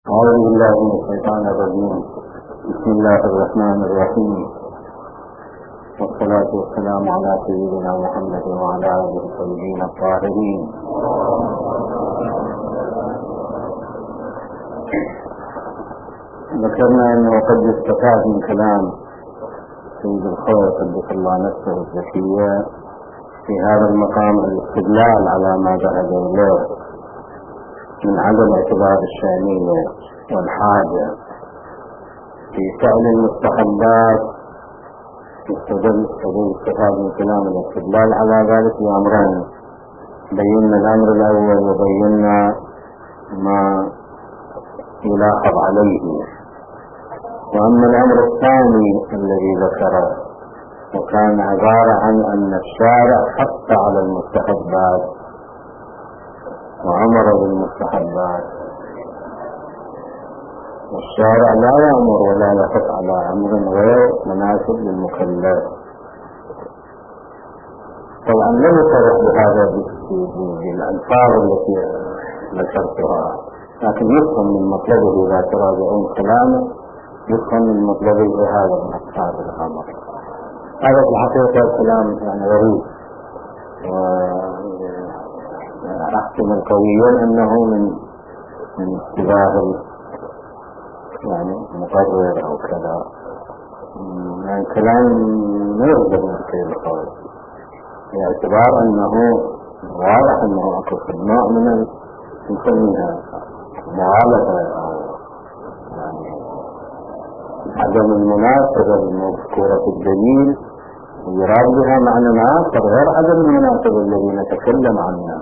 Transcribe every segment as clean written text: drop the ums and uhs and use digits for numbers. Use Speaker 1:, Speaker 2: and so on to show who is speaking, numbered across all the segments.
Speaker 1: أعوذ بالله من الشيطان الرجيم. بسم الله الرحمن الرحيم، والصلاة والسلام على سيدنا محمد وعلى آله الطيبين الطاهرين. ذكرنا أنه قد استفاد من كلام سيد الخوي قدس الله نفسه الزكية في هذا المقام الاستدلال على ما ذهب إليه من عدم اعتبار الشأنية والحاجة في فعل المستحبات. استفاد من كلام الاستدلال على ذلك بأمرين: بينا الأمر الأول وبينا ما يلاحظ عليه. وأما الأمر الثاني الذي ذكره وكان عبارة عن أن الشارع حث على المستحبات وأمر بالمستحبات، والشارع لا يأمر ولا يحث على أمر غير مناسب للمكلف. طبعا لا يصرح بهذا بالألفاظ التي ذكرتها، لكن يفهم من مطلبه إذا تراجعون كلامه يفهم من مطلبه هذا الأمر. هذا في الحقيقة كلام يعني غريب، أحكم قويا أنه من اتباع يعني مقرر أو كذا، يعني كلام ما يقدر من كيف القول، باعتبار أنه واضح أنه أكثر نوع من نسميها مغالطة أو يعني عدم المناسبة المذكورة في الدليل، يراد بها معنى آخر غير عدم المناسبة الذي نتكلم عنه.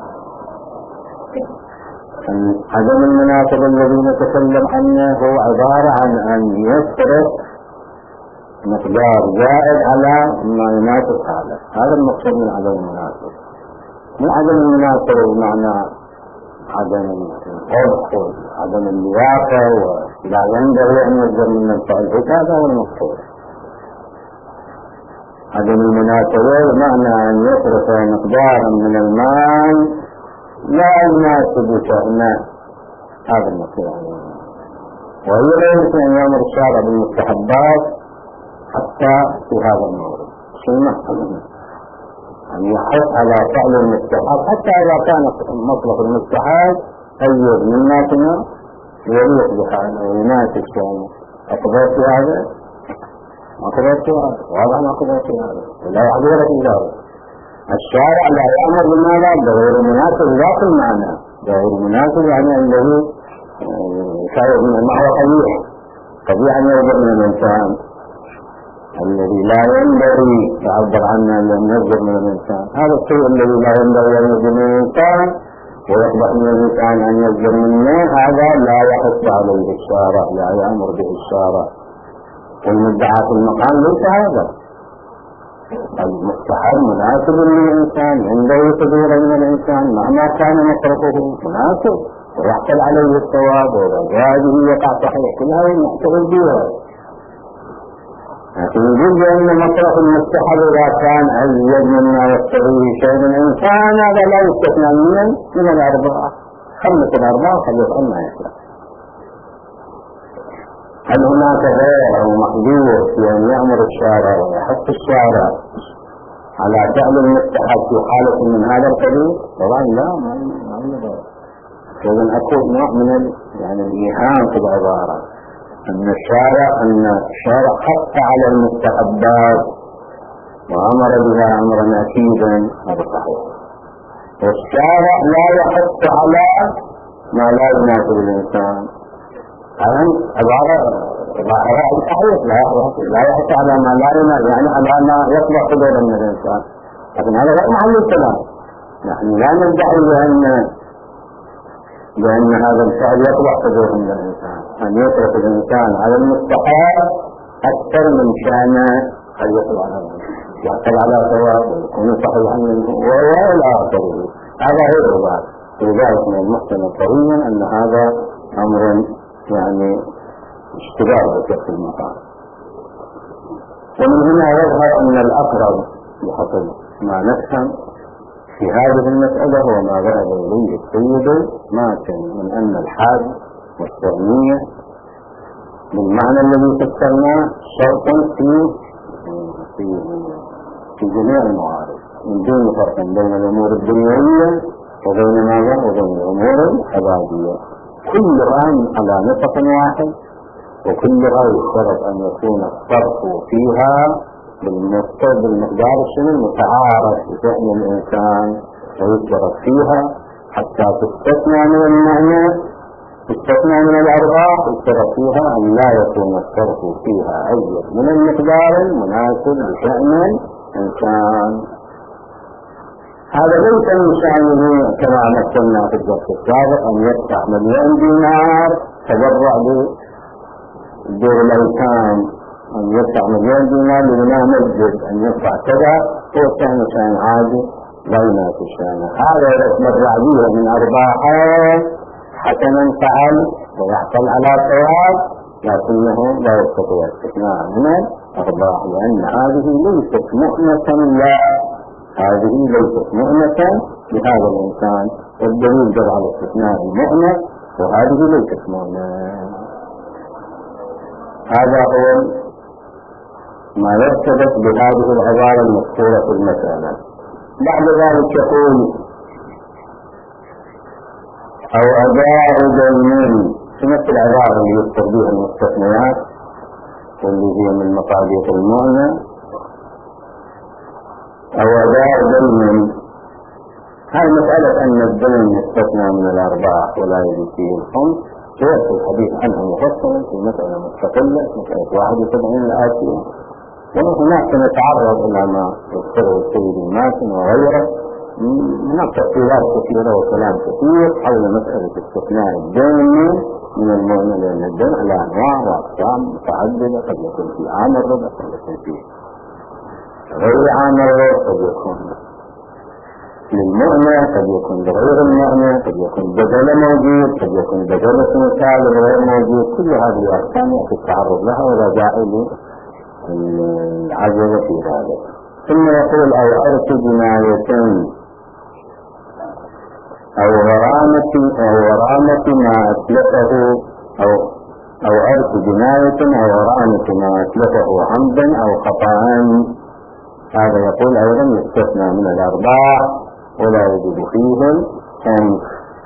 Speaker 1: عدم المناسبة الذي نتكلم عنه هو عبارة عن أن يصرف مقدار زائد على ما يناسب حاله. هذا المقصود من عدم المناسبة، مو عدم المناسبة بمعنى عدم القبح عدم اللياقة ولا ينبغي أن يصدر من الفعل. هذا هو المقصود. عدم المناسبة بمعنى أن يصرف مقدارا من المال لا يناسب شأنه. هذا المقصود. وهي لا يمكن أن يأمر الشارع بالمستحبات حتى في هذا الموضوع. شيء محكم أن يحث على فعل المستحب حتى إذا كان مطلق المستحب أيضا من ناتنا يليق بحاله ويناسب شأنه. أقدرت هذا؟ ما قدرت هذا، واضح ما قدرت هذا، ولا يحضر في ذلك. الشارع لا يأمر بماذا؟ بغير مناسب ذات المعنى، غير مناسب يعني أنه ما هو قبيح أن يرجع من الإنسان الذي لا ينبغي يعبر عنه أن يرجع من الإنسان. هذا الشيء الذي لا ينبغي أن يرجع من الإنسان ويقبح من الإنسان أن يرجع منه، هذا لا يحث عليه الشارع، لا يأمر به الشارع. والمدعى في المقام ليس هذا. المستحب مناسب للإنسان، ينبغي صدوره من الإنسان مهما كان مصرفه مناسب ويحصل عليه الثواب، وهذه يقع صحيح كلها يحتفل بها. لكن يجوز أن مصرف المستحب إذا كان أزيد مما يستويه شيء من الإنسان هذا لا يستثنى من الأربعة. خلص الأربعة خلص ما يخلص. هل هناك غير أو محظور في أن يأمر الشارع ويحث الشارع على فعل المستحب في حالة من هذا القبيل؟ طبعا لا، ما يقدر. إذن أكون نوع من يعني الإيهام في العبارة أن الشارع حث على المستحبات وأمر بها أمرا أكيدا، هذا صحيح. والشارع لا يحث على ما لا يناسب الإنسان. هذا عبارة صحيح، لا يحث على ما لا يناسب، يعني على ما يطلع صدورا من الإنسان. لكن هذا غير محل الكلام. نحن لا ندعي بأن هذا الفعل يطلع صدورا من الإنسان، أن يترك الإنسان على المستحب أكثر من شأنه قد يطلع يحصل على ثواب ويكون صحيحا منه وإلى آخره. هذا غير ذلك. لذلك من المحسن قويا أن هذا أمر يعني اشتباه بكثر المقام. ومن هنا يظهر أن الأقرب بحسب ما نفهم في هذه المسألة هو ما ذهب إليه السيد ماكن من أن الحاج والتأمية بالمعنى الذي فسرناه شرطا في جميع المعارض من دون فرق بين الأمور الدنيوية وبين ماذا وبين الأمور العبادية، كلها على نطق واحد، وكلها يشترط أن يكون الصرف فيها بالمقدار المتعارف بشأن الإنسان، ويشترط فيها حتى تستثنى من المعنى، تستثنى من الأرباح، يشترط فيها أن لا يكون الصرف فيها أزيد من المقدار المناسب بشأن الإنسان. هذا ليس من شأنه كما مثلنا في الدرس السابق أن يدفع مليون دينار تبرع بدور الأيتام، أن يدفع مليون دينار لبناء مسجد، أن يدفع كذا، هو شأن عادي لا ينافي شأنه. هذا يتبرع به من أرباحه حسنا فعل ويحصل على ثواب، لكنه لا يستطيع الاستثناء من الأرباح، لأن هذه ليست مؤنة لا، هذه ليست مؤنة لهذا الإنسان، والدليل جرى على استثناء المؤنة، وهذه ليست مؤنة. هذا هو ما يرتبط بهذه العبارة المذكورة في المسألة. بعد ذلك يقول أو أداء دين، في نفس العبارة اللي يذكر بها المستثنيات واللي هي من مقادير المؤنة، أو أداء دين. هذه مسألة أن الدين يستثنى من الأرباح ولا يجب فيه الخمس، سيأتي الحديث عنها مفصلا في مسألة مستقلة، مسألة 71 الآتية. وهناك نتعرض إلى ما يذكره السيد الماتن وغيره، هناك تفصيلات كثيرة وكلام كثير حول مسألة استثناء الدين من المؤمن، لأن الدين على أنواع وأقسام متعددة، قد يكون في عام الربع، قد يكون في غير عام الربع، قد يكون للمؤمن، قد يكون لغير المؤمن، قد يكون بدل موجود، قد يكون بدل مثال غير موجود. كل هذه الأقسام يأتي التعرض لها ولا داعي للعجز في ذلك. ثم يقول أو أرث جناية أو غرامة ما أتلفه، أو أرث جناية أو غرامة ما أتلفه عمدا أو خطأ. هذا يقول أيضا يستثنى من الأرباح ولا يجب فيهم خمس.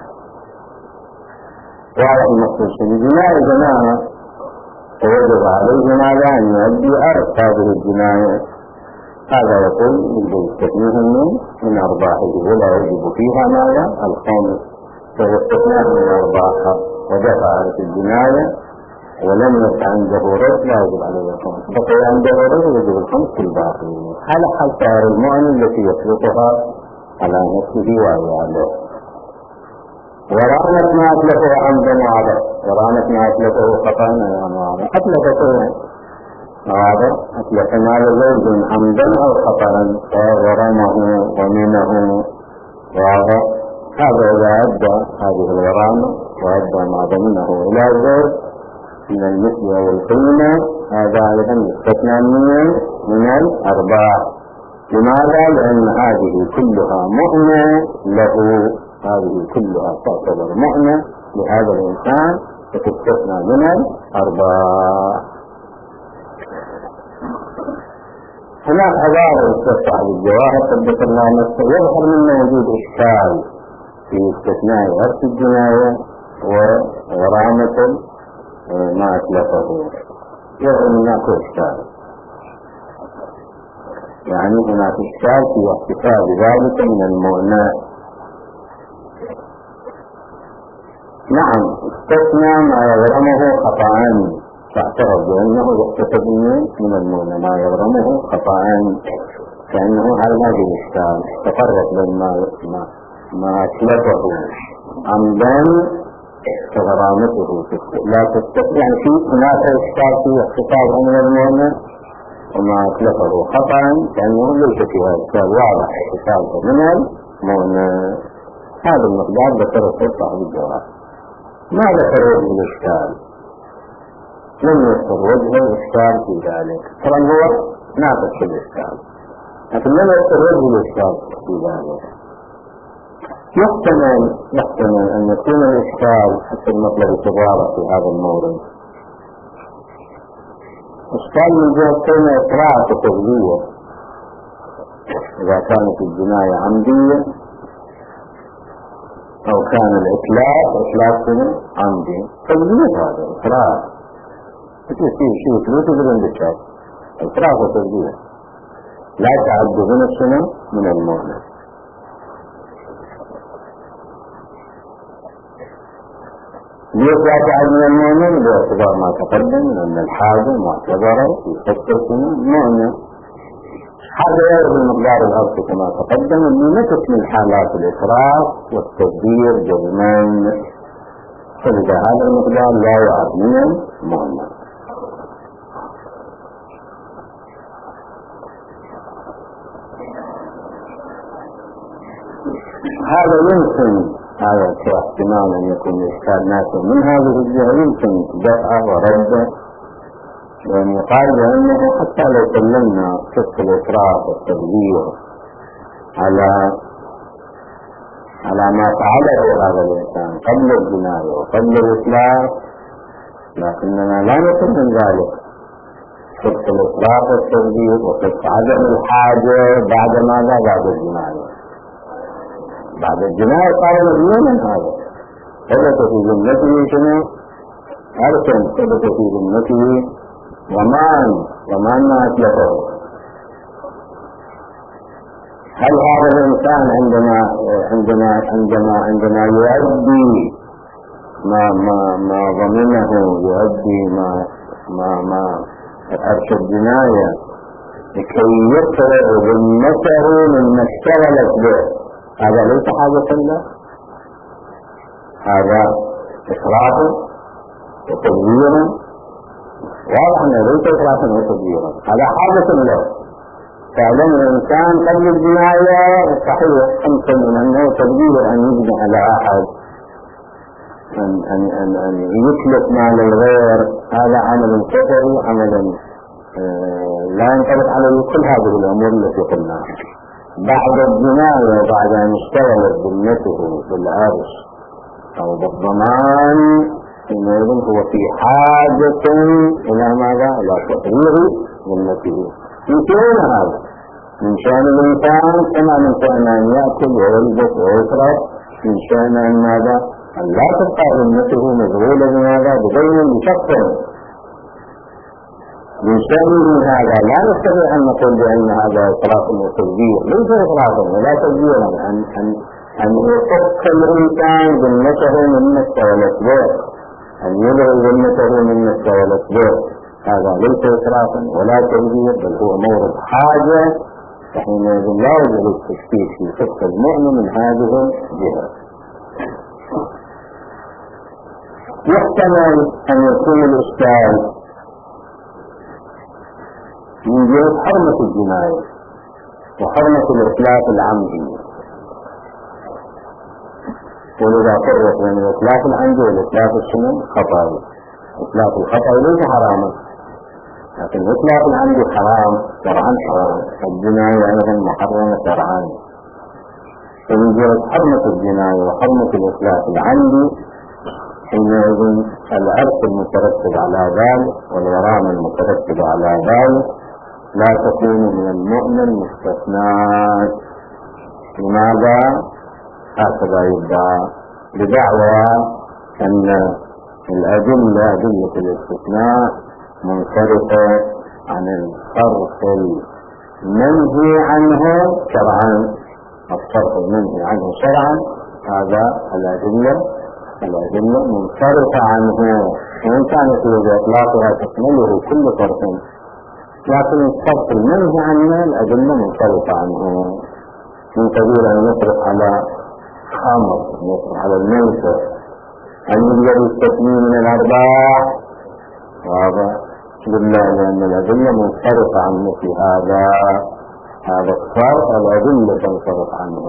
Speaker 1: وعلى المقصود الجناية جماعة ويجب عليه ماذا أن يؤدي أرث هذه الجناية، هذا يقول يستثنيهم من أرباحه ولا يجب فيها ماذا الخمس، فهو استثناء من أرباحها ودفع في الجناية ولم يبقى عنده رد لا يجب عليه الخمس، بقي عنده رد يجب الخمس في الباقي. على حال سائر المؤمن التي يسلطها على نفسه وعياله. ورامت ما أتلفه عمدا وعبا، ورامت ما أتلفه خطأ وعبا، أتلفه هذا أتلف مال زوج عمدا أو خطأ ورمه ومنه، وهذا إذا أدى هذه الغرامة وأدى ما ضمنه إلى الزوج من المثل والقيمة، هذا أيضا يستثنى من الأرباح. لماذا؟ لأن هذه كلها مؤنة له، هذه كلها تعتبر مؤنة لهذا الإنسان فتستثنى من الأرباح. هناك عبارة تستطيع بالجواهر قد الله نفسه، يظهر منه وجود إشكال في استثناء أرث الجناية وغرامة ما أتلفه، يظهر هناك إشكال، يعني هناك إشكال في احتفاظ ذلك من المؤنات. نعم استثنى ما يغرمه خطأ، فاعترف بأنه يحتفظ من المؤنة ما يغرمه خطأ، كأنه على هذه الإشكال تفرق بين ما أتلفه عمدا كغرامته لا تستثنى، يعني في هناك إشكال في احتفاظ من المؤنة وما أتلفه خطأ، كأنه ليس فيها إشكال واضح احتفاظه من المؤنة. هذا المقدار ذكره صاحب الجواب. ما ذكر وجه الإشكال، لم يذكر وجه الإشكال في ذلك، طبعا هو ناقص في الإشكال، لكن لم يذكر وجه الإشكال في ذلك. يحتمل أن يكون الإشكال حتى المطلب التجارة في هذا المورد إشكال من جهة كون إقراء تقلية إذا كانت الجناية عمدية أو كان إطلاق عمدي تقلية هذا إقراء شيء تقدر عندك إقراء وتقلية لا تعد بنفسنا من المؤمن. ليش لا تعد من المؤمن؟ باعتبار ما تقدم أن الحاجة معتبرة في حقة المؤمن. هذا يرد المقدار الأرض كما تقدم لنفس من حالات الإسراف والتدبير جزمان، فلذا هذا المقدار لا يعد من المؤمن. هذا يمكن هذا احتمال أن يكون إشكال ناشئ من هذه الجهة، يمكن دفعه ورده، لأن يقال بأنه حتى لو سلمنا قصة الإسراف والتدبير على ما فعله هذا الإنسان قبل الجناية وقبل الإسلاف، لكننا لا نكون من ذلك قصة الإسراف والتدبير وقصة عدم الحاجة بعد ماذا؟ بعد الجناية. بعد الجناية قال مجنونا هذا ثبت في ذمته شنو؟ أرسل ثبت في ذمته ضمان ما أتلفه. هل هذا الإنسان عندما يؤدي ما ضمنه، يؤدي ما أرشد الجناية لكي يقرأ ذمته مما اشتغلت به، هذا ليس حاجة له، هذا إسراف وتدبير، واضح أنه ليس إسراف وتدبير، هذا حاجة له. فعلم الإنسان قبل الجناية صحيح أمكن أنه تدبير أن يجني على أحد، أن يتلف مال الغير، هذا عمل كفري، عمل لا ينطبق عليه كل هذه الأمور التي قلناها. بعد الجناية وبعد أن اشتغلت ذمته بالعرش أو بالضمان، حينئذ هو في حاجة إلى ماذا؟ إلى تقرير ذمته. يمكن هذا من شأن الإنسان كما من شأن أن يأكل ويلبس ويشرب، من شأن أن ماذا؟ أن لا تبقى ذمته مشغولة بماذا؟ بدين بشخص. من شأنه هذا لا نستطيع أن نقول بأن هذا إسراف وتدبير، ليس إسرافا ولا تدبيرا، أن يفك الإنسان ذمته مما اشتغلت به، أن يلغي ذمته مما اشتغلت به، هذا ليس إسرافا ولا تدبير، بل هو مورد حاجة، فحينئذ لا يوجد التشكيك في فك المؤمن من هذه الجهة. يحتمل أن يكون الإشكال من جهة حرمة الجناية وحرمة الإتلاف العمدي، ولذا فرق بين الإتلاف العمدي والإتلاف الخطأي. إتلاف الخطأي ليس حراما، لكن الإتلاف العمدي حرام شرعا، حرام. الجناية أيضا محرمة شرعا. فمن جهة حرمة الجناية وحرمة الإتلاف العمدي، حينئذ العرف المترتب على ذلك والغرامة المترتبة على ذلك لا تكون من المؤمن مستثنات. لماذا؟ هكذا يدعى بدعوى أن أدلة الاستثناء منصرفة عن الصرف المنهي عنه شرعا. الصرف المنهي عنه شرعا هذا الأدلة منصرفة عنه، وإن كانت بإطلاقها تشمله كل صرف، لكن الصرف المنهي عنه الأدلة منصرفة عنه. من قبيل أن يصرف على خمر، يصرف على الميسر، أن يوجد التثمين من الأرباح، وهذا قلنا لأن الأدلة منصرفة عن مثل هذا الصرف، الأدلة تنصرف عنه.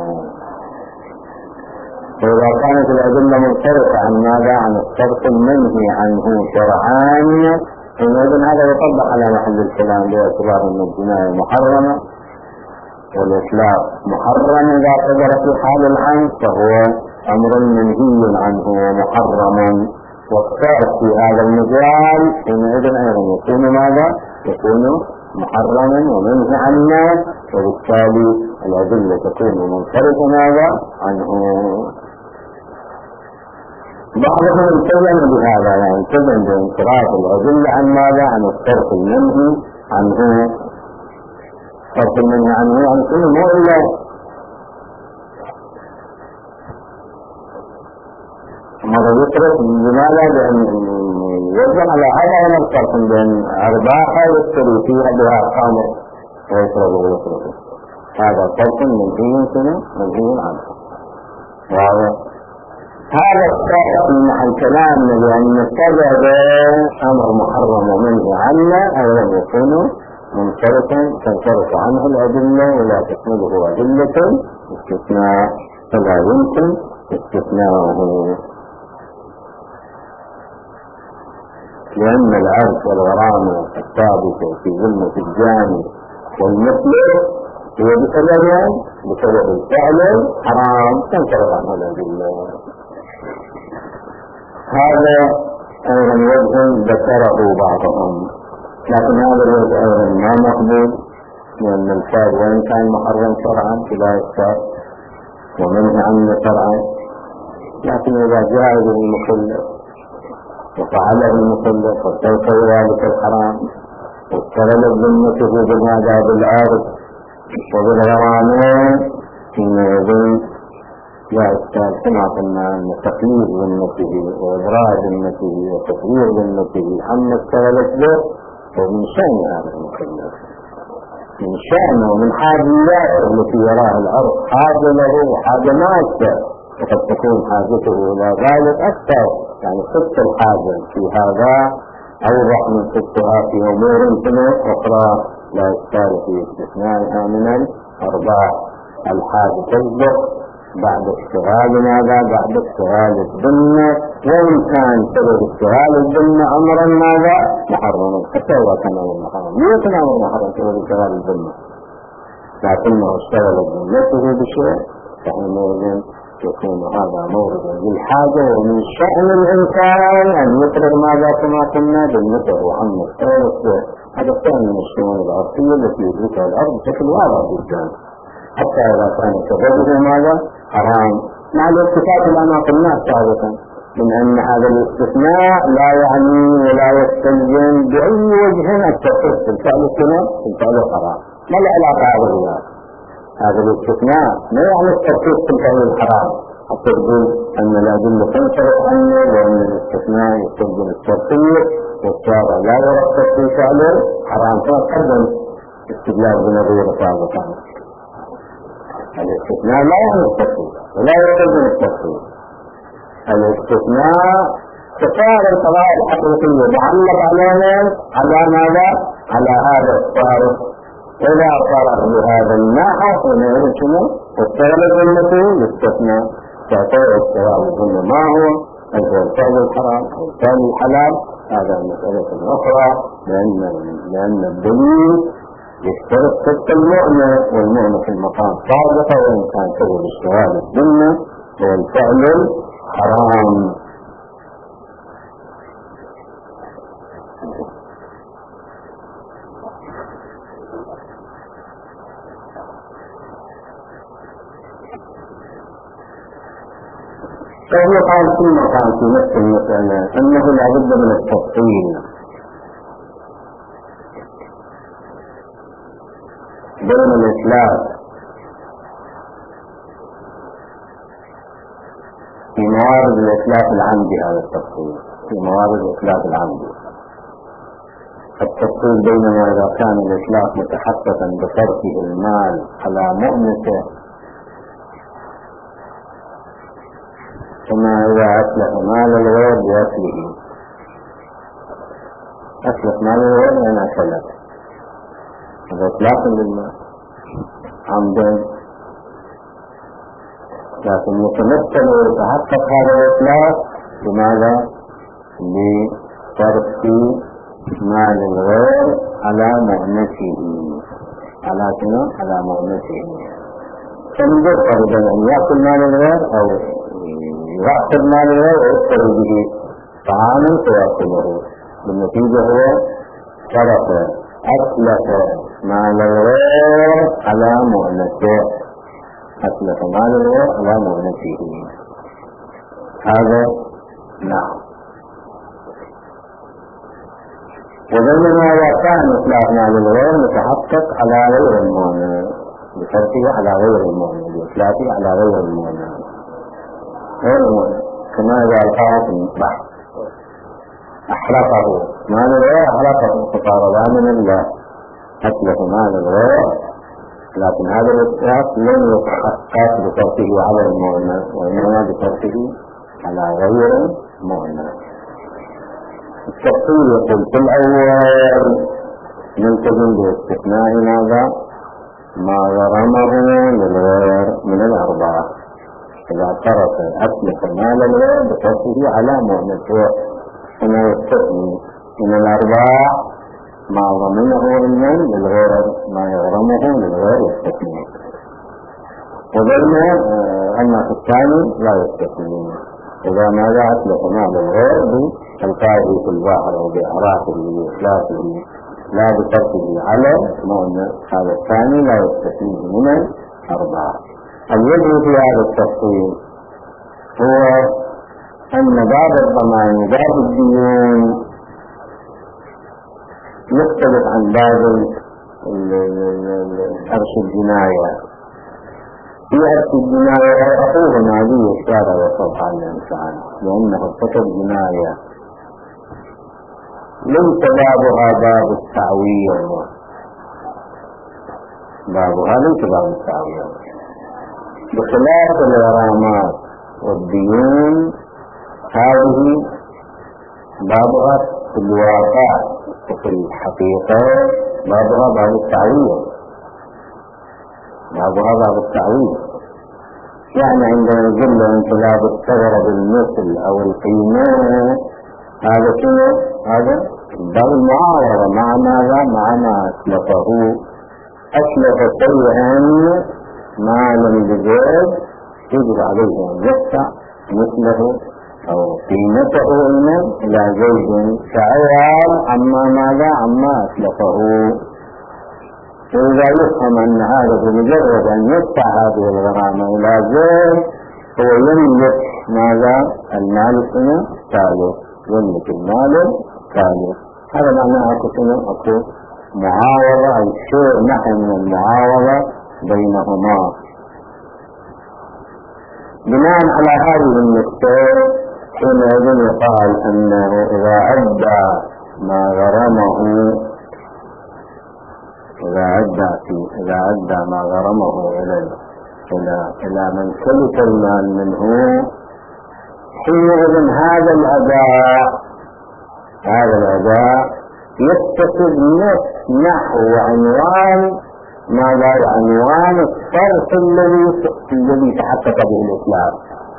Speaker 1: فإذا كانت الأدلة منصرفة عن ماذا؟ عن الصرف المنهي عنه شرعان، فإذن هذا يطبق على محل الكلام باعتبار أن الجناية محرمة والإطلاق محرم إذا صدر في حال العين فهو أمر منهي عنه ومحرم، والصرف في هذا المجال حينئذ أيضا يكون ماذا؟ يكون محرما ومنهي عنه، وبالتالي الأدلة تكون منفردة ماذا؟ عنه. بعضهم التزم بهذا، يعني التزم بانصراف الأدلة عن ماذا؟ عن الصرف المنهي عنه. صرف المنهي عنه عن كل مو إلا مرة يترك. لماذا؟ لأن يجب على هذا من الصرف بين أرباحه يشتري فيها بها خامر ويترك. هذا صرف منهي عنه. هذا الصرف من كلامنا لأن سبب أمر محرم ومنهي عنه أيضا يكون منصرفا تنصرف عنه الأدلة ولا تحمله أدلة استثناء، فلا يمكن استثناءه، لأن العرف والغرامة الثابتة في ذمة الجاني والمثل هي بسبب الفعل حرام تنصرف عنه الأدلة. هذا أيضا وجه ذكره بعضهم، لكن هذا الوجه أيضا ما مقبول، لأن الفعل وإن كان محرم شرعا فلا يشتر ومنهي عنه شرعا، لكن إذا جاء به المكلف وفعله المكلف واستوفى ذلك الحرام واستغلت ذمته بهذا بالعرض وبالغرامات حينئذ لا إشكال، كما قلنا أن تقييد ذمته وإبراز ذمته وتطوير ذمته عما استغلت به ومن شأن هذا المكلف، من شأنه ومن حاجياته التي يراها الأرض حاجة له وحاجة ماسة، وقد تكون حاجته إلى ذلك أكثر، يعني ست الحاجة في هذا أوضح من ستها في أمور أخرى لا إشكال في استثنائها من الأرباح. الحاجة تصدق بعد اشتغال ماذا؟ بعد اشتغال الذمة، وإن كان سبب اشتغال الذمة أمرا ماذا؟ محرما، حتى إذا كان أمر محرم لا يكون أمر محرم سبب اشتغال الذمة، لكنه اشتغل ذمته بشيء فحينئذ يكون هذا موردا للحاجة. ومن شأن الإنسان أن يترك ماذا كما قلنا ذمته عما اشتغلت به. هذا الثاني من الشؤون الأرضية التي يدركها الأرض بشكل واضح جدا، حتى إذا كان سببه ماذا؟ حرام، مع الاتفاق لما قلناه سابقا من أن هذا الاستثناء لا يعني ولا يستلزم بأي وجه التخصيص في الفعل السنة في الفعل الحرام، ما له علاقة هذا. هذا الاستثناء ما يعني التخصيص في الفعل الحرام، حتى تقول أن الأدلة تنصرف عنه، وأن الاستثناء يستلزم التخصيص والشارع لا يرخص في فعل الحرام. فقدم استدلال بنظير سابقا. الاستثناء لا يعني التخصيص ولا يستلزم التخصيص. الاستثناء تفاعل القضايا الحقيقية معلق على ماذا؟ على هذا الصارف. إذا صرف بهذا النحو حينئذ شنو؟ اشتغل ذمته يستثنى، تعتبر اشتغال الذمة ما هو؟ الفعل الحرام أو الفعل الحلال. هذا مسألة أخرى، لأن الدليل يشترط صدق المؤمن، والمؤمن في المقام صادقة، وإن كان سبب اشتغال الذمة هو الفعل الحرام. فهو قال ثم قال في نفس المسألة أنه لا بد من التفصيل بين الإتلاف في موارد الإتلاف العمدي. هذا التفصيل في موارد الإتلاف العمدي، التفصيل بينما إذا كان الإتلاف متحققا بصرفه المال على مؤنته، ثم إذا أتلف مال الغير بأكله، أتلف مال الغير لأن أكله، هذا إتلاف للمال عمدا، لكن يتمثل ويتحقق هذا الإتلاف بماذا؟ بصرف مال الغير على مؤنته. على شنو؟ على مؤنثه. فنجد فرضا أن يأكل مال الغير أو يأخذ مال الغير ويشتري به طعاما فيأكله، بالنتيجة هو صرف أتلف مال الغير على مؤنثه، أتلف مال الغير على مؤنثه. هذا نعم. وبينما إذا كان إطلاق مال الغير متحقق على غير المؤمن بشرطه على غير المؤمن، بإطلاقه على غير المؤمن كما إذا ألقاه في البحر أحرقه مال الغير، أحرقه فصار ضامنا له، أتلف مال الغير، لكن هذا الإطلاق لم يتحقق بشرطه على المؤمن وإنما بشرطه على غير المؤمن. التفصيل يقول في الأول نلتزم باستثناء ماذا؟ ما غرمه للغير من الأربعة. إذا ترك أتلف مال الغير بشرطه على مؤنثه هنا يستثني من الأربعة ما ضمنه للغير، ما يغرمه للغير يستثني، وبينما أما في الثاني لا يستثني. إذا ماذا أتلف مال الغير بإلقائه في البحر أو بإحراقه بإتلافه لا بشرطه على مؤنث، هذا الثاني لا يستثنيه من الأربعة. الوجه في هذا التفصيل هو أن باب الضمان وباب الديون يختلف عن باب حرش الجناية. في حرش الجناية أقول هذه الشارع وصف على الإنسان لأنه ارتكب جناية ليس بابها باب التعويض، بابها ليس باب التعويض، بخلاف الغرامات والديون هذه بابها في الواقع وفي الحقيقة بابها باب التعويض، بابها باب التعويض. يعني عندما نقول أنت لا تشتغل بالمثل أو القيمة، هذا شنو؟ هذا باب المعاوضة. مع ماذا؟ مع ما أسلفه، أسلف شيئا مالا بزيد يجب عليه أن يدفع مثله أو قيمته إلى زيد كعوض عما ماذا؟ عما أسلفه. فإذا يفهم أن هذا بمجرد أن يدفع هذه الغرامة إلى زيد هو يملك ماذا؟ المال الثالث، يملك المال الثالث. هذا معناه أكو معاوضة أو شيء نحو من المعاوضة بينهما. بناء على هذه النقطة حينئذ يقال أنه إذا أدى ما غرمه ما غرمه إلى من سلك المال منه، حينئذ هذا الأداء يتخذ نحو عنوان ماذا؟ عنوان الصرف الذي تحقق به الإطلاق،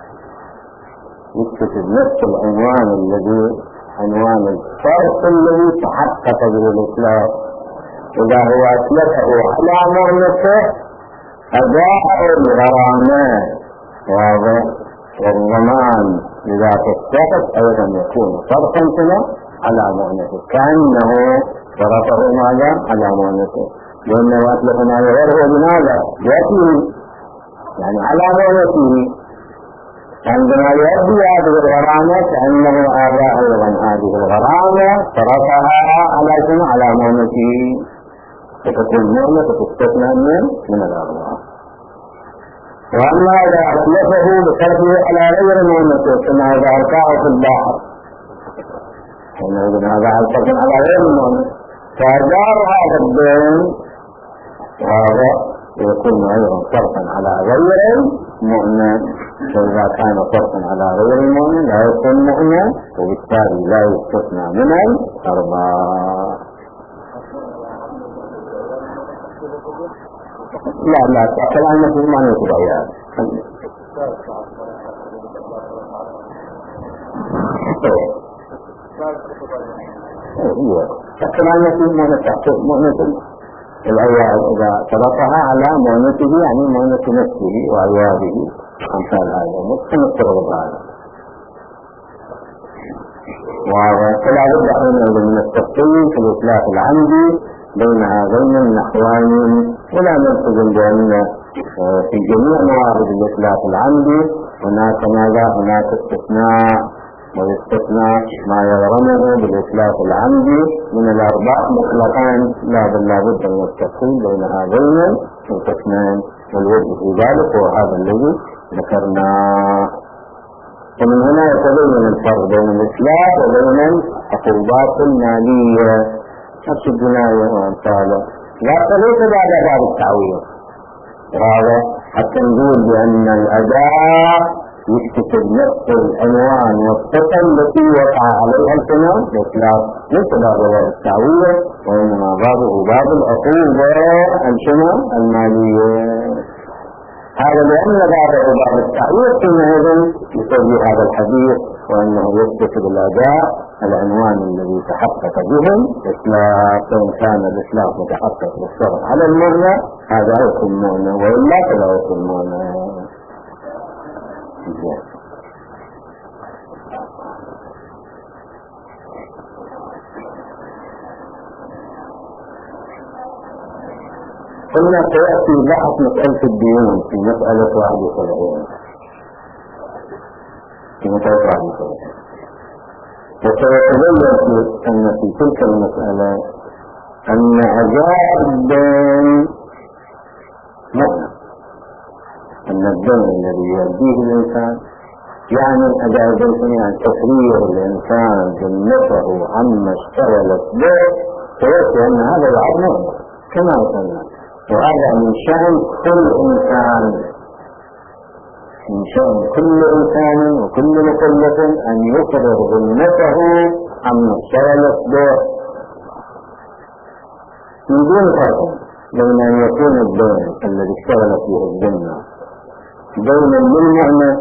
Speaker 1: يتخذ نفس العنوان الذي عنوان الصرف الذي تحقق به الإطلاق. إذا هو أطلقه على مؤنثه أداء الغرامات واضح، والضمان إذا تتخذ أيضا يكون صرفا على مؤنثه، كأنه صرفه ماذا؟ على مؤنثه، لأنه أطلق مال الغير هو بماذا؟ بيته، يعني على مؤنثه. عندما يؤدي هذه الغرامة كأنه آبى أيضا هذه الغرامة صرفها على شنو؟ على مؤنثه، فتكون مؤنثة تستثنى من الأربعة. وأما إذا أطلقه بصرفه على غير مؤنثه كما إذا ألقاه في البحر، حينئذ هذا ألقاه على غير المؤنث، فأدار هذا الدين وهذا يكون أيضا صرفا على غير المؤمن. فإذا كان صرفا على غير المؤمن لا يكون مؤمن، وبالتالي لا يستثنى من الأربعة. لا كلام في ما يتبع يعني كلام في ما يتبع الأيام إذا طلقها على مؤنته يعني مؤنة نفسه وعياده أمثال هذا ممكن الترغب هذا. فلا بد حينئذ من التفصيل في الإطلاق العمدي بين هذين النحوين، ولا نلتزم بأن في جميع موارد الإطلاق العمدي هناك ماذا؟ هناك استثناء، ويستثنى ما يغرمه بالإطلاق العمدي من الأرباح مطلقان، لا بد من التفصيل بين هذين القسمين، والوجه في ذلك هو هذا الذي ذكرناه. ومن هنا يتبين الفرق بين الإطلاق وبين العقوبات المالية نفس الجناية وأمثاله، ليس بعد باب التعويض. هذا حتى نقول بأن الأداء يكتسب نفس العنوان والصفة التي وقع عليها الكلام الإطلاق، ليس باب التعويض، وإنما بابه باب العقوبة المالية. هذا لأن بابه باب التعويض حينئذ يسوي هذا الحديث، وأنه يكتسب الأداء العنوان الذي تحقق به الإطلاق، فإن كان الإطلاق متحقق بالصرف على المعنى هذا يكون معنى، وإلا فلا يكون معنى. ثم سيأتي بحث مسألة الديون في مسألة 71 وسيتبين أن في تلك المسألة أن أداء الدين معنى، أن الدين الذي يؤديه الإنسان يعني أداء الدين يعني تفريغ الإنسان ذمته عما اشتغلت به، فيأتي أن هذا العبد معنى كما قلنا، وهذا من شأن كل إنسان، من شأن كل إنسان وكل مكلف أن يفرغ ذمته عما اشتغلت به، من دون فرق بين أن يكون الدين الذي اشتغلت به الذمة دينا للمعنى،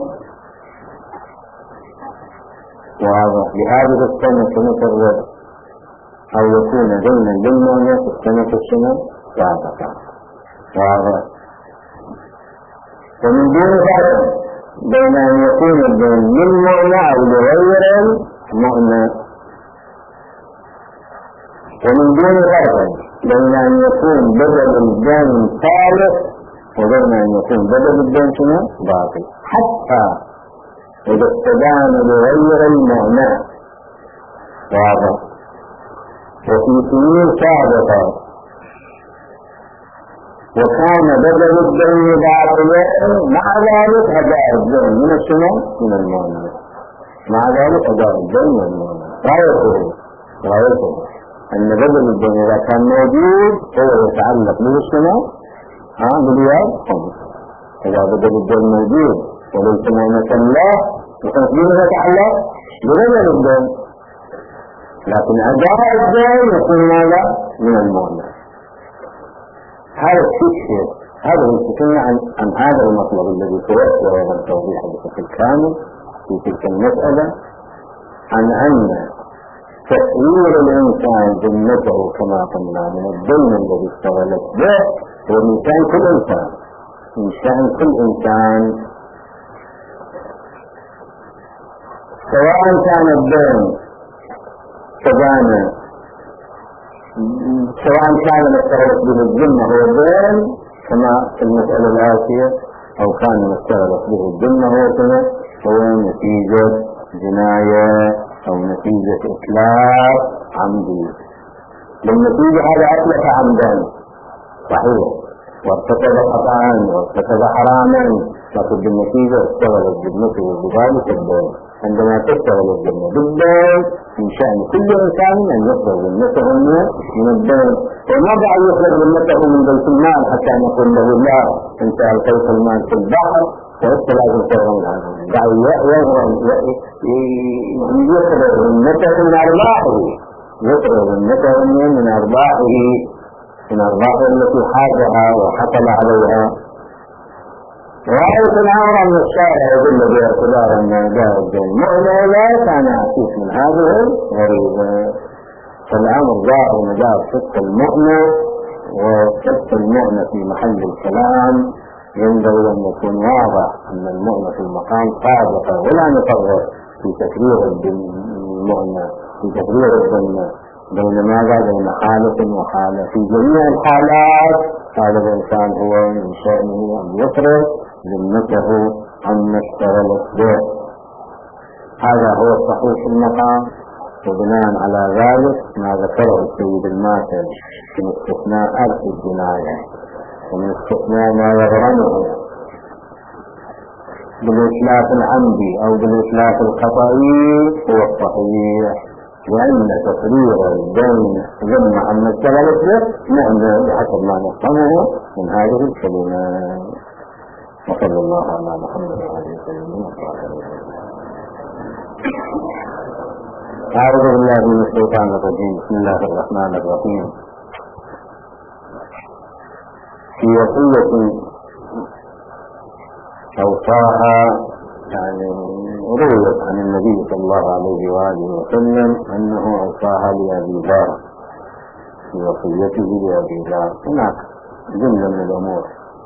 Speaker 1: وهذا لهذه السنة كمثل، أو يكون دينا للمعنى في السنة سابقة، وهذا ومن دون فرق بين أن يكون الدين للمعنى أو لغير المعنى، ومن دون فرق بين أن يكون بدل الدين صالح وبين أن يكون بدل الدين باطل، حتى إذا استدان لغير المعنى. واضح. وفي سنين سابقة وكان بدل الدين باطلا مع ذلك أداء الدين من السنة من المعنى، مع ذلك أداء الدين من المعنى غايته أن بدل الدين إذا كان موجود هو يتعلق بالسنة باليد، إذا بدل الدين موجود وليس معنى الله وتنفيذ يتعلق ببدل الدين، لكن أداء الدين يكون ماذا من المعنى. هذا الشيء هذا يستثنى عن هذا المطلب الذي توفر هذا التوضيح بشكل كامل في تلك المسألة، عن أن تسوير الإنسان ذمته كما قلنا من الدين الذي اشتغلت به هو من شأن كل إنسان، من شأن كل إنسان، سواء كان الدين سواء كان مستغرق به الذمة هو الدين كما في المسألة الآتية، أو كان مستغرق به الذمة هو نتيجة جناية أو نتيجة إتلاف عمدي. بالنتيجة هذا أتلف عمدا صحيح وارتكب خطأ وارتكب حراما، لكن بالنتيجة اشتغلت ذمته بذلك الدين. عندما تشتغل الذمة بالدين من شأن كل إنسان أن يخرج ذمته من الدين، وما دعا يخرج ذمته من بيت المال حتى نقول له لا أنت ألقيت المال في البحر فلست لازم تغرم عنه، دعا يخرج ذمته من أرباحه، يخرج ذمته من أرباحه التي حاجها وحصل عليها. رأيت الأمر أن الشارع يدل باعتبار أن أداء الدين معنى لا كان عكيس من هذه الغريبة، فالأمر ظاهر مجال صدق المعنى وكف المؤنة في محل الكلام ينبغي أن يكون واضح أن المؤنة في المقام صادقة، ولا نفرق في تكرير المؤنة في تكرير الظن بين ماذا؟ بين حالة وحالة. في جميع الحالات هذا الإنسان هو من شأنه أن يفرق ذمته عما اشتغلت به. هذا هو الصحيح في المقام. وبناء على ذلك ما ذكره السيد الماتر من استثناء أرث الجناية ومن استثناء ما يغرمه بالإتلاف العمدي أو بالإتلاف الخطئي هو الصحيح، لأن تقرير الدين ضمن عما اشتغلت به معنى بحسب ما نفهمه من هذه الكلمات. وصلى الله على محمد وعلى آله وصحبه. أعوذ بالله من الشيطان الرجيم. بسم الله الرحمن الرحيم. في وصية أوصاها يعني رويت عن النبي صلى الله عليه وآله وسلم أنه أوصاها لأبي ذر في وصيته لأبي ذر. هناك جملة من الأمور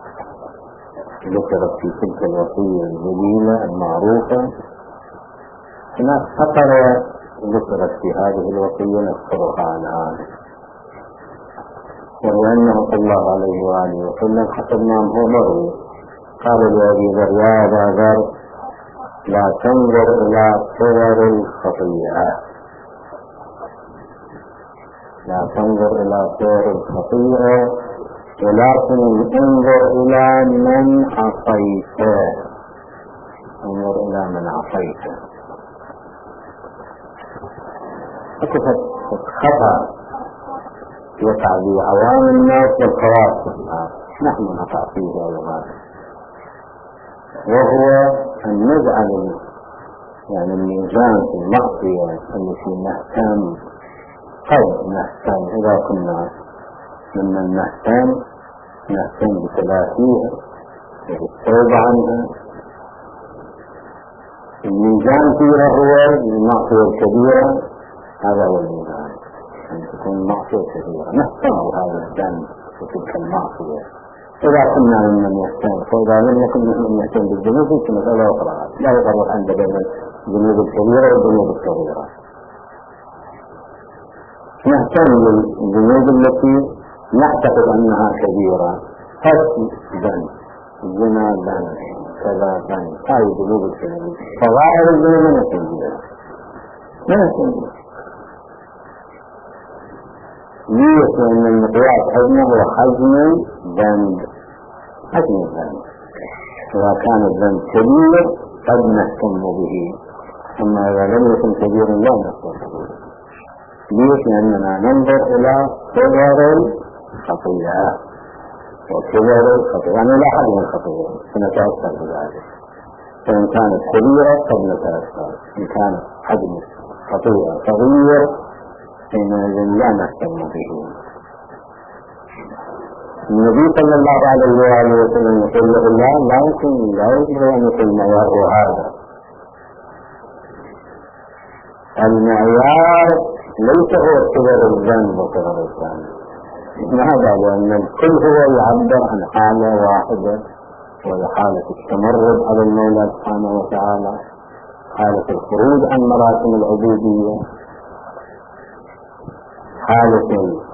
Speaker 1: ذكرت في تلك الوصية الجليلة المعروفة، هناك خطر ذكرت في هذه الوصية نذكرها الآن، وهو أنه صلى الله عليه وآله وسلم حسب ما هو مروي قال لأبي ذر: يا أبا ذر لا تنظر إلى صور الخطيئة، لا تنظر إلى صور الخطيئة ولكن انظر إلى من عصيته، انظر إلى من عصيته. أكثر خطأ يقع بعوام الناس والخواص الناس، نحن نقع فيه أيضا، وهو أن نجعل يعني الميزان في المعصية التي نهتم، قد نهتم إذا كنا ممن نهتم بتلافيها وبالتوبة عنها. الميزان فيها هو المعصية الكبيرة، هذا هو الميزان، أن تكون معصية كبيرة نهتم بهذا الذنب وتلك المعصية. إذا كنا ممن يهتم، فإذا لم يكن ممن يهتم بالذنوب في مسألة أخرى لا يفرق عند بين الذنوب الكبيرة والذنوب الصغيرة. نهتم بالذنوب التي نعتقد أنها كبيرة، قتل ذنب، زنا ذنب، كذا ذنب، هذه الذنوب الكبيرة. فظاهر الذنوب من الكبيرة ليس أن المقياس حجمه هو حجم الذنب، حجم الذنب. إذا كان الذنب كبير قد نهتم به، أما إذا لم يكن كبيرا لا نهتم به. ليش؟ لأننا ننظر إلى صغر الخطيئة وكبر الخطيئة، يعني لا حجم الخطيئة سنتأثر بذلك. فإن كانت كبيرة قد نتأثر، إن كانت حجم الخطيئة صغير حينئذ لا نهتم به. النبي صلى الله عليه وآله وسلم يقول له لا يمكن أن يكون معيار هذا. المعيار ليس هو كبر الذنب وكبر الذنب، هذا لأن الكل هو يعبر عن حالة واحدة، وهي حالة التمرد على المولى سبحانه وتعالى، حالة الخروج عن مراتب العبودية، حالة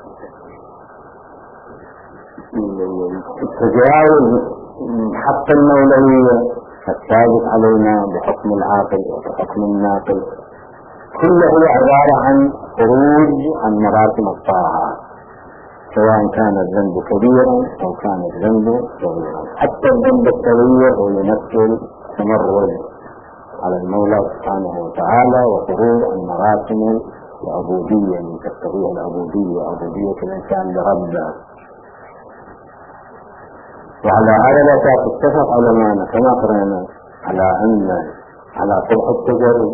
Speaker 1: التجاوز حق المولوية الثابت علينا بحكم العاقل وبحكم الناقل، كله عبارة عن خروج عن مراتب الطاعة، سواء كان الذنب كبيرا أو كان الذنب صغيرا. حتى الذنب الصغير هو يمثل تمرد على المولى سبحانه وتعالى وخروج عن مراتب العبودية من تقتضيها العبودية، عبودية الإنسان لربه. وعلى هذا لا تتفق علماءنا كما قرأنا على أن على صلح التجري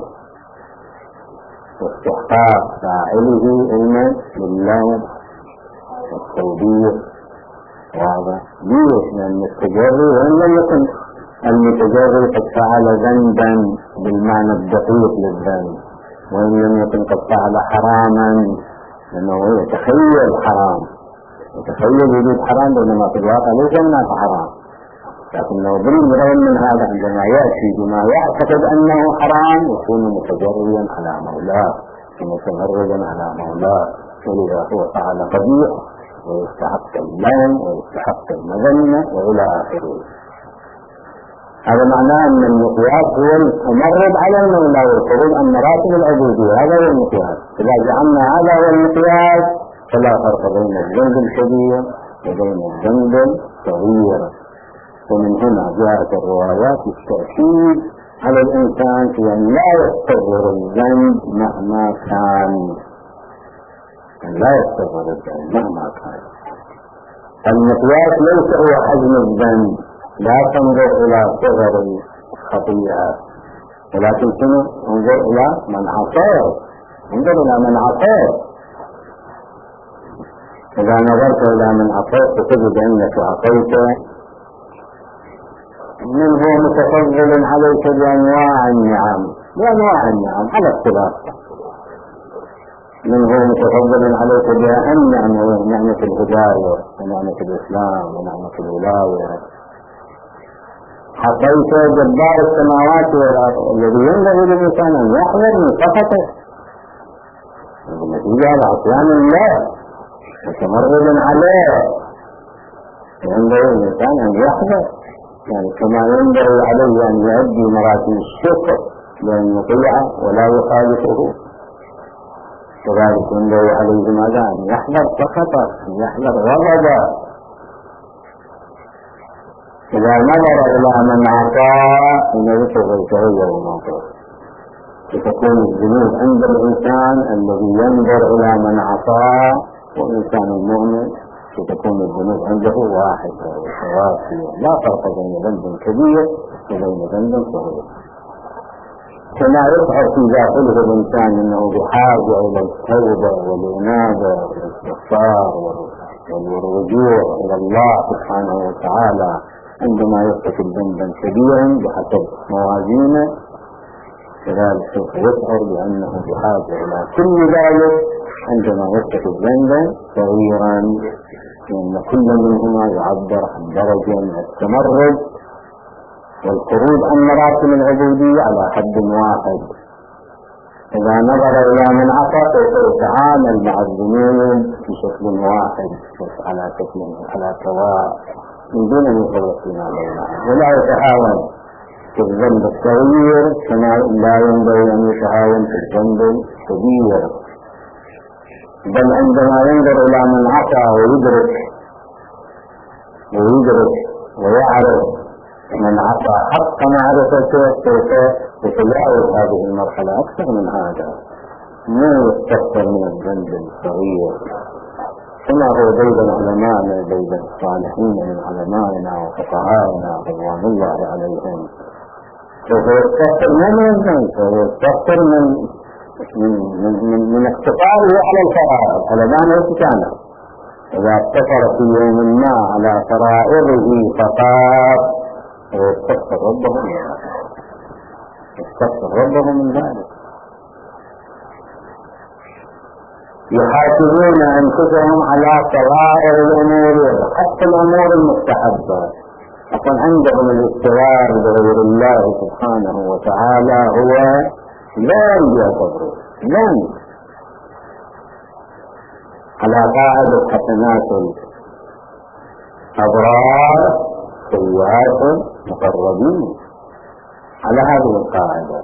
Speaker 1: واستحقاق فاعله علما بالله والتوبيخ. وهذا ليش؟ لأن التجري وإن لم يكن المتجري قد فعل ذنبا بالمعنى الدقيق للذنب، وإن لم يكن قد فعل حراما لأنه يتخيل حرام، يتخيل وجود حرام بينما في الواقع ليس هناك حرام، لكنه بالرغم من هذا عندما يأتي بما يعتقد أنه حرام يكون متجريا على مولاه ومتمردا على مولاه، ولذا هو فعل قبيح ويستحق اللوم ويستحق المذمة وإلى آخره. هذا معناه أن المقياس هو المتمرد على المولى والخروج عن مراتب العبودية، هذا هو المقياس. إذا جعلنا هذا هو المقياس فلا فرق بين الذنب الكبير وبين الذنب الصغير. ومن هنا جاءت الروايات التأكيد على الإنسان في أن لا يستغفر الذنب مهما كان، لا يستغفر الذنب مهما كان. المقياس ليس هو حجم الذنب، لا تنظر إلى صغر الخطيئة، ولكن انظر إلى من عصاه، انظر إلى من عصاه. إذا نظرت إلى من عصاه فتجد أنك عصيت من هو متفضل عليك بأنواع النعم، على اختلاف. من هو متفضل عليك بأهم نعمة الهداية ونعمة الإسلام ونعمة الولاية. حصيت جبار السماوات والأرض الذي ينبغي للإنسان أن يحذر من سخطه، بالنتيجة على عصيان الله وتمرد عليه. ينبغي للإنسان أن يحذر، يعني كما ينبغي عليه أن يؤدي مراتب الشكر بأن يطيع ولا يخالفه، كذلك ينبغي عليه ماذا؟ أن يحذر سخطه، أن يحذر غضبه. إذا نظر إلى من عصى فنذكر يتغير الموقف، فتكون الذنوب عند الإنسان الذي ينظر إلى من عصى والإنسان المؤمن فتكون الذنوب عنده واحدة وسواسية، لا فرق بين ذنب كبير وبين ذنب صغير. كما يشعر في داخله الإنسان أنه بحاجة إلى التوبة والإنابة والاستغفار والرجوع إلى الله سبحانه وتعالى عندما يرتكب ذنبا كبيرا بحسب موازينه، كذلك سوف يشعر بأنه بحاجة إلى كل ذلك عندما يرتكب ذنبا صغيرا، لأن كل منهما يعبر عن درجة من التمرد والخروج عن مراتب العبودية على حد واحد. إذا نظر إلى من عصى سوف يتعامل مع الذنوب بشكل واحد على سواء من دون أن يفرق فيما بينها، ولا يتهاون في الذنب الصغير كما لا ينبغي أن يتهاون في الذنب الكبير. بل عندما ينظر إلى من عصى ويدرك ويعرف من عصى حق معرفته سوف يتجاوز هذه المرحلة أكثر من هذا، ما يستكثر من الذنب الصغير. كما هو بين علمائنا بين الصالحين من علمائنا وفقهائنا رضوان الله عليهم، سوف يستكثر من الذنب، سوف يستكثر من اقتصاره على الفرائض على دام الكتانة. إذا اقتصر في يوم ما على فرائضه فقط يستغفر ربه من ذلك. يحاسبون أنفسهم على صغائر الأمور وحتى الأمور المستحبة، أقول عندهم الاستغفار بغير الله سبحانه وتعالى هو لا يعتبر على قاعدة حسنات الأبرار سيئات مقربين، على هذه القاعدة.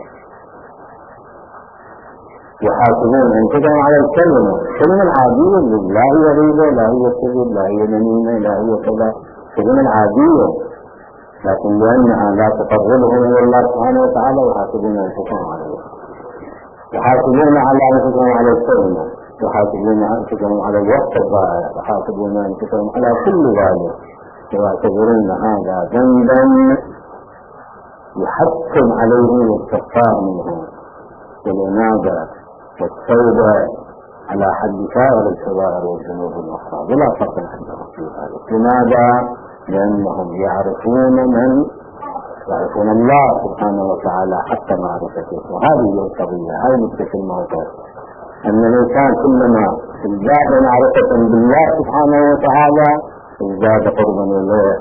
Speaker 1: يحاسبون أنفسهم على الكلمة العادية، لا هي غيبة، لا هي كذب، لا هي نميمة، لا هي كذا، كلمة عادية، لكن لأنها لا تقربهم إلى الله سبحانه وتعالى يحاسبون أنفسهم عليها. يحاسبون على أنفسهم على الكلمة، يحاسبون أنفسهم على الوقت الضائع، يحاسبون أنفسهم على كل ذلك، ويعتبرون هذا ذنبا يحكم عليه الاستغفار منه والإنابة والتوبة على حد سائر الكبائر والذنوب الأخرى، ولا فرق عندهم في ذلك. لماذا؟ لأنهم يعرفون الله سبحانه وتعالى حتى معرفته. وهذه هي القضية، هذه نقطة الموضوع. أن الإنسان كلما ازداد معرفة بالله سبحانه وتعالى ازداد قربا إليه،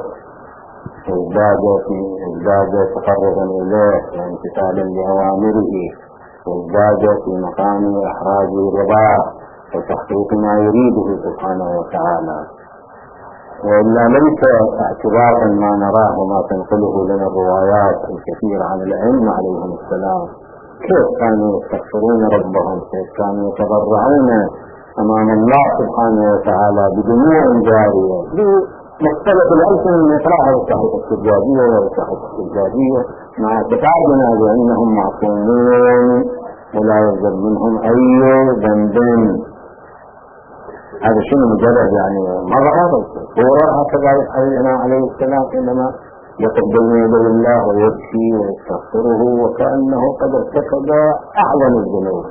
Speaker 1: ازداد تقربا إليه وامتثالا لأوامره، وازداد في مقام إحراز رضاه وتحقيق ما يريده سبحانه وتعالى. وإلا ليس اعتبارا ما نراه وما تنقله لنا الروايات الكثيرة عن الأئمة عليهم السلام كيف كانوا يستغفرون ربهم، كيف كانوا يتضرعون أمام الله سبحانه وتعالى بدموع جارية بمختلف الألسن من إقراءها والصحيحة السجادية والصحيحة السجادية، مع اعتقادنا بأنهم معصومون ولا يوجد منهم أي ذنب. هذا شيء مجرد يعني مظهر صورة هكذا يحيينا عليه السلام حينما يقبل يدي الله ويبكي ويستغفره وكأنه قد ارتكب أعظم الذنوب.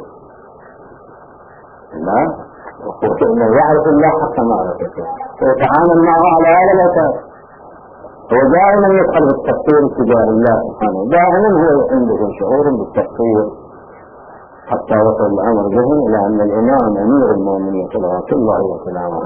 Speaker 1: لا، وإنه يعرف الله حق معرفته ويتعامل معه على هذا الأساس. هو دائما يدخل بالتقصير تجاه الله سبحانه، دائما هو عنده شعور بالتقصير، حتى وصل الأمر به إلى أن الإمام أمير المؤمنين صلوات الله وسلامه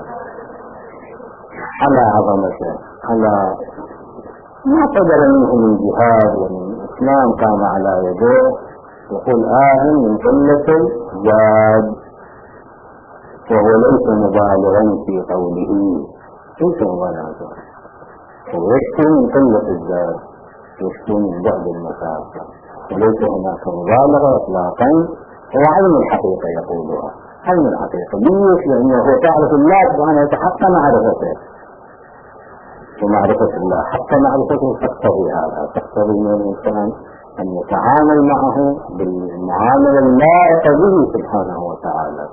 Speaker 1: على عظمته، على ما قدر منه من جهاد ومن إسلام قام على يديه، يقول من قلة الزاد، وهو ليس مبالغا في قوله، ليس مبالغا، هو يشكو من قلة الزاد، يشكو من بعد المسافة، وليس هناك مبالغة إطلاقا. هو علم الحقيقة يقولها، علم الحقيقة ليش؟ لأنه هو تعرف الله سبحانه وتعالى معرفته، ومعرفة الله حتى معرفته تقتضي هذا، تقتضي من الإنسان أن يتعامل معه بالمعاملة اللائقة به سبحانه وتعالى.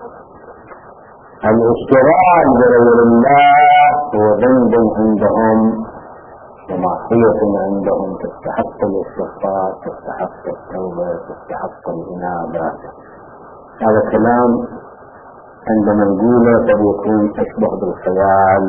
Speaker 1: الاشتغال بغير الله هو ذنب عندهم ومعصية عندهم تستحق الاستغفار، تستحق التوبة، تستحق الإنابة. هذا كلام عندما نقوله قد يكون أشبه بالخيال،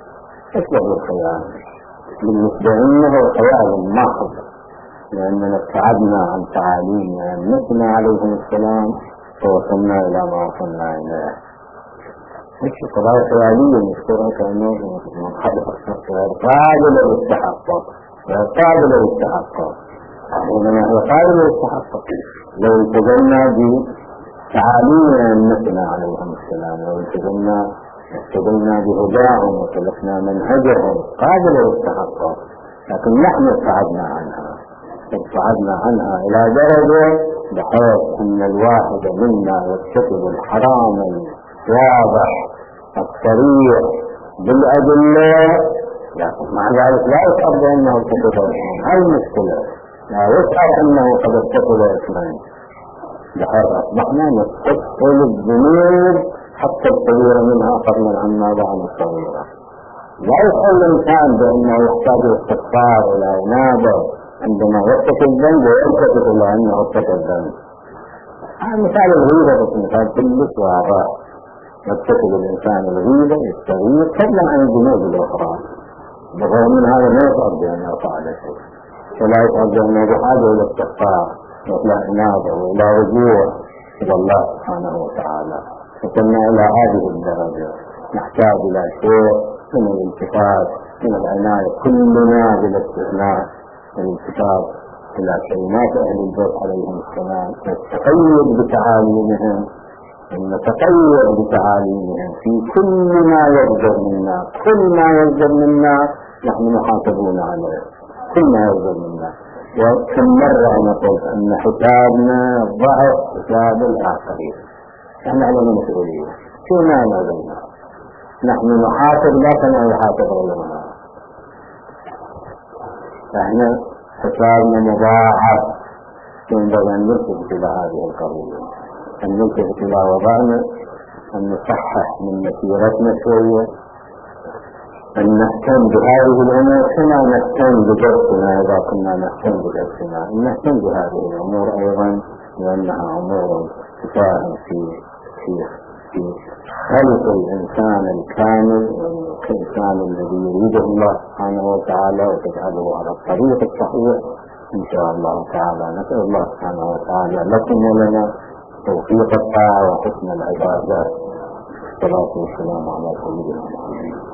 Speaker 1: بالنسبة لنا هو خيال محض، لأننا ابتعدنا عن تعاليم أئمتنا عليهم السلام فوصلنا إلى ما وصلنا إليه. مش قضايا خيالية نذكرها كأنه منحدث الشخص قابل للتحقق، إنما هي قابل للتحقق لو التزمنا بتعاليم أئمتنا عليهم السلام، لو التزمنا بهداهم وسلكنا منهجهم قابل للتحقق، لكن نحن ابتعدنا عنها إلى درجة بحيث أن الواحد منا يرتكب الحرام الواضح الصريح بالأدلة، لكن مع ذلك لا يشعر بأنه ارتكب إثما. هاي المشكلة، لا يشعر أنه قد ارتكب إثما، بحيث أصبحنا نستثقل الذنوب حتى الصغيرة منها فضلا عما بعد الصغيرة. لا يشعر الإنسان بأنه يحتاج استغفار ولا إنابة عندما يرتكب الذنب ويلتفت إلى أنه ارتكب الذنب. هذا مثال الغيبة، بس مثال كلش واضح. يرتكب الإنسان الغيبة يستغيث فضلا عن الذنوب الأخرى، بالرغم من هذا لا يشعر بأنه فعل شيء، ولا يشعر بأنه بحاجة إلى استغفار وإلى إنابة وإلى رجوع إلى الله سبحانه وتعالى. وصلنا إلى هذه الدرجة، نحتاج إلى شيء من الالتفات، من العناية كلنا بلا استثناء، الالتفات إلى كلمات أهل البيت عليهم السلام، التقيد بتعاليمهم، في كل ما يصدر منا، نحن محاسبون عليه، كل ما يصدر منا. وكم مرة نقول أن حسابنا ضعف حساب الآخرين، نحن علينا مسؤولية، شو معنى ذلك؟ نحن نحاسب لا كما يحاسب غيرنا، فإحنا حسابنا مضاعف. ينبغي أن نلتفت إلى هذه القضية، أن نلتفت إلى وضعنا، أن نصحح من مسيرتنا شوية، أن نهتم بهذه الأمور كما نهتم بدرسنا. إذا كنا نهتم بدرسنا نهتم بهذه الأمور أيضا، لأنها أمور تساهم في خلق الإنسان الكامل والإنسان الذي يريده الله سبحانه وتعالى وتجعله على الطريق الصحيح إن شاء الله تعالى. نسأل الله سبحانه وتعالى لكم ولنا توفيق الطاعة وحسن العبادة. الصلاة والسلام على سيدنا محمد.